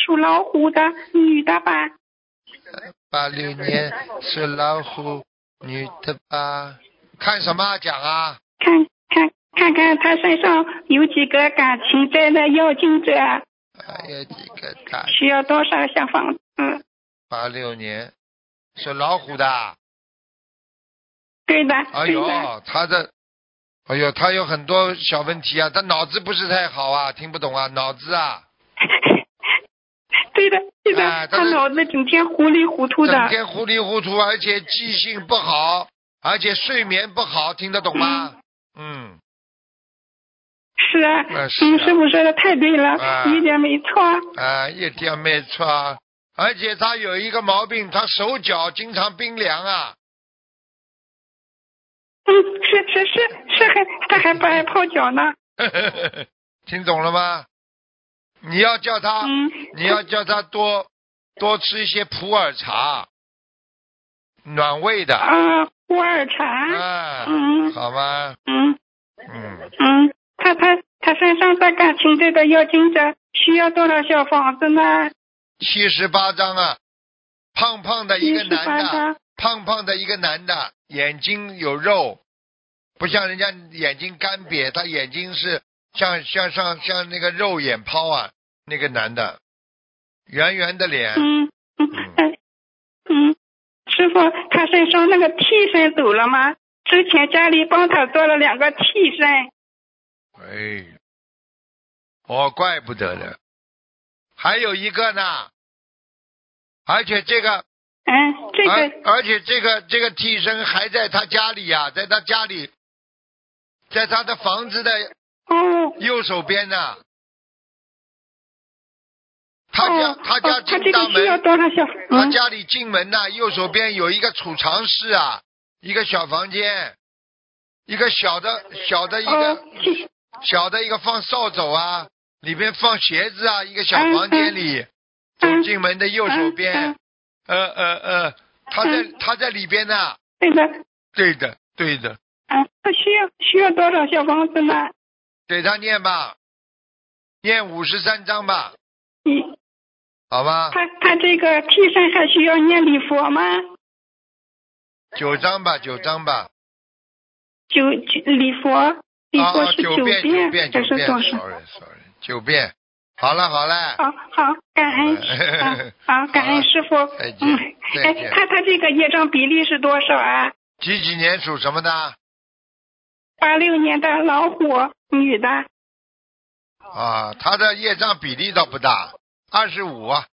属老虎的女的吧 86年是老虎女的吧？看什么讲啊？ 看看她身上有几个感情债的要经者， 还有几个感需要多少小房子 ？86年是老虎的。 对的哎对的呦，他有很多小问题啊，他脑子不是太好啊，听不懂啊，脑子啊。 对的对的她哎脑子整天糊里糊涂的整天糊里糊涂，而且记性不好，而且睡眠不好，听得懂吗？ 是啊是啊师傅说的太对了一点没错一点没错。而且他有一个毛病，他手脚经常冰凉啊。 他还不爱泡脚呢听懂了吗？你要叫他多吃一些普洱茶，暖胃的。 普洱茶好吗？ 他身上的感情这个要经者需要多少小房子呢 ？78张啊。胖胖的一个男的，眼睛有肉，不像人家眼睛干瘪，他眼睛是像那个肉眼泡啊，那个男的，圆圆的脸。 师傅，他身上那个替身走了吗？之前家里帮他做了2个替身。 怪不得了。还有一个呢，而且这个替身还在他家里呀，在他家里，在他的房子的右手边呢。他家进大门，他家里进门呢，右手边有一个储藏室啊，一个小房间，一个小的一个放扫帚啊，里边放鞋子啊，一个小房间里，走进门的右手边。他在里边呢。对的。 他需要多少小房子呢？ 给他念吧，念53章吧。好吧。 他这个替身还需要念礼佛吗 ？9章吧。 礼佛是9遍还是多少 ？sorry 9遍。好了。 好，感恩好，感恩师傅。 再见。 他这个业障比例是多少啊？ 几年属什么的 ？86年的老虎女的。 他的业障比例倒不大，25啊。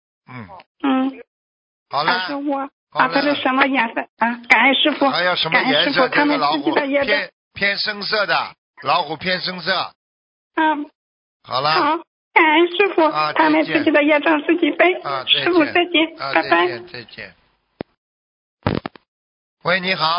好了。 25。它是什么颜色啊？感恩师傅。 还有什么颜色？ 他们自己的业障偏深色的，老虎偏深色。好了。 好，感恩师傅。他们自己的业障自己背。师傅再见，拜拜。 再见。喂，你好。